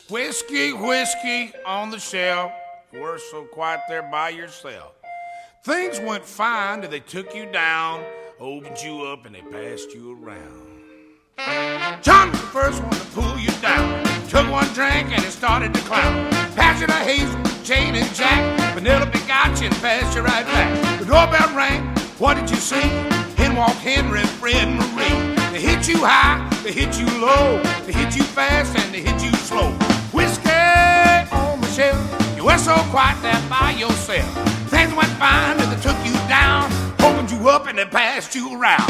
Whiskey, whiskey on the shelf. You were so quiet there by yourself. Things went fine till they took you down, opened you up and they passed you around. John was the first one to pull you down. Took one drink and it started to clown. Passed you to Hazel, Jane and Jack. Penelope got you and passed you right back. The doorbell rang. What did you see? In walked Henry, Fred, and Marie. They hit you high, they hit you low, they hit you fast and they hit you slow. Whiskey on the shelf, you were so quiet there by yourself. Things went fine till they took you down, opened you up and they passed you around.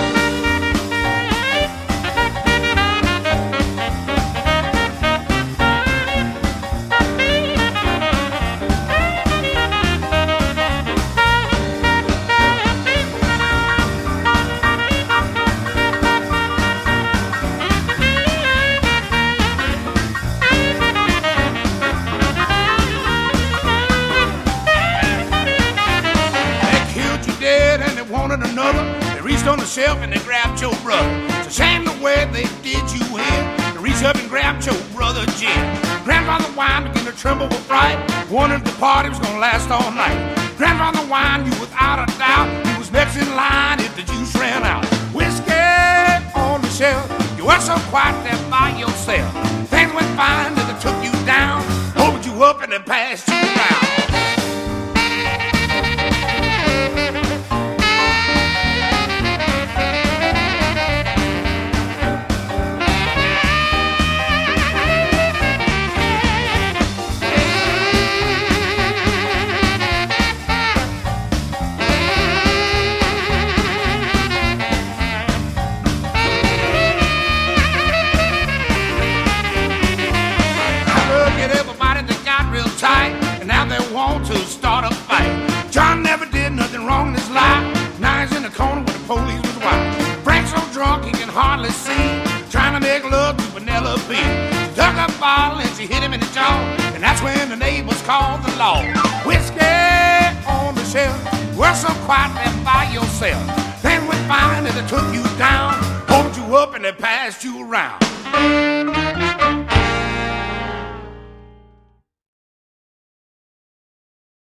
Wanted another, they reached on the shelf and they grabbed your brother. It's a shame the way they did you in. They reached up and grabbed your brother Jim. Grandfather Wine began to tremble with fright, wondered the party was gonna last all night. Grandfather Wine, you without a doubt, he was next in line if the juice ran out. Whiskey on the shelf, you were so quiet there by yourself. Things went fine till they took you down, opened you up and they passed you around. And now they want to start a fight. John never did nothing wrong in his life. Now he's in the corner with the police with wife. Frank's so drunk he can hardly see, trying to make love to Penelope. She took a bottle and she hit him in the jaw, and that's when the neighbors called the law. Whiskey on the shelf, you were so quiet there by yourself. Then went fine and they took you down, pulled you up and they passed you around.